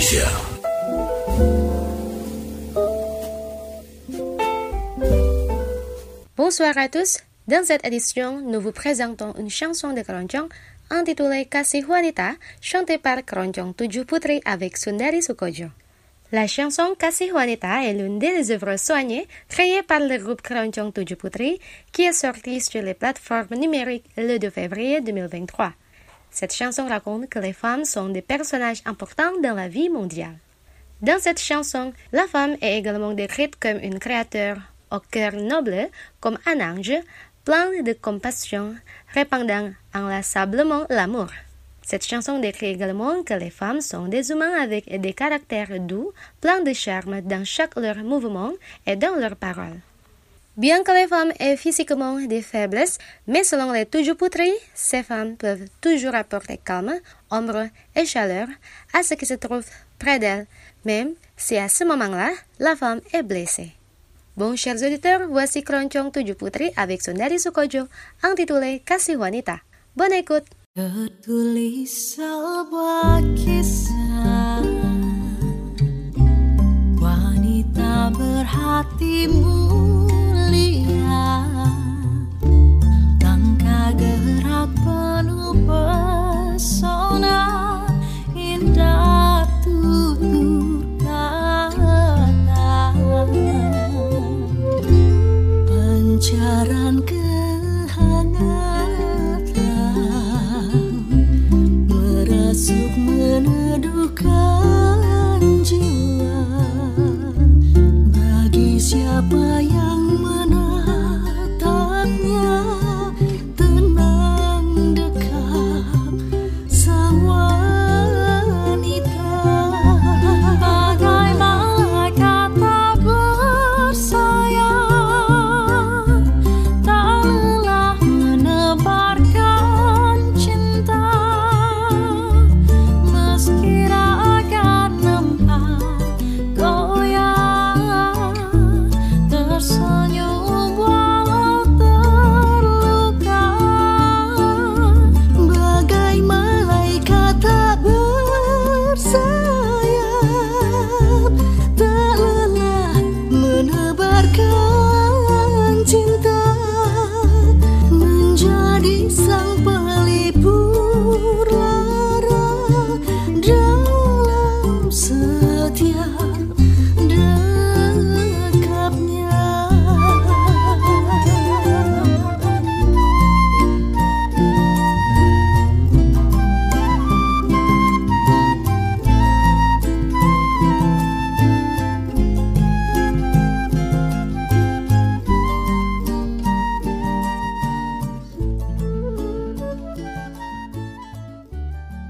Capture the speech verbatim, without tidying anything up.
Indonesia. Bonsoir à tous. Dans cette édition, nous vous présentons une chanson de Keroncong intitulée Kasih Wanita, chantée par Keroncong Tujuh Putri avec Sundari Soekotjo. La chanson Kasih Wanita est l'une des œuvres soignées créées par le groupe Keroncong Tujuh Putri qui est sortie sur les plateformes numériques le deux février deux mille vingt-trois. Cette chanson raconte que les femmes sont des personnages importants dans la vie mondiale. Dans cette chanson, la femme est également décrite comme une créature au cœur noble, comme un ange, plein de compassion, répandant inlassablement l'amour. Cette chanson décrit également que les femmes sont des humains avec des caractères doux, pleins de charme dans chaque leur mouvement et dans leurs paroles. Bien que les femmes aient physiquement des faiblesses, mais selon les Tujuh Putri, ces femmes peuvent toujours apporter calme, ombre et chaleur à ce qui se trouve près d'elles, même si à ce moment-là, la femme est blessée. Bon, chers auditeurs, voici Keroncong Tujuh Putri avec Sundari Soekotjo, intitulé Kasih Wanita. Bonne écoute! Tertulis sebuah kisah wanita berhati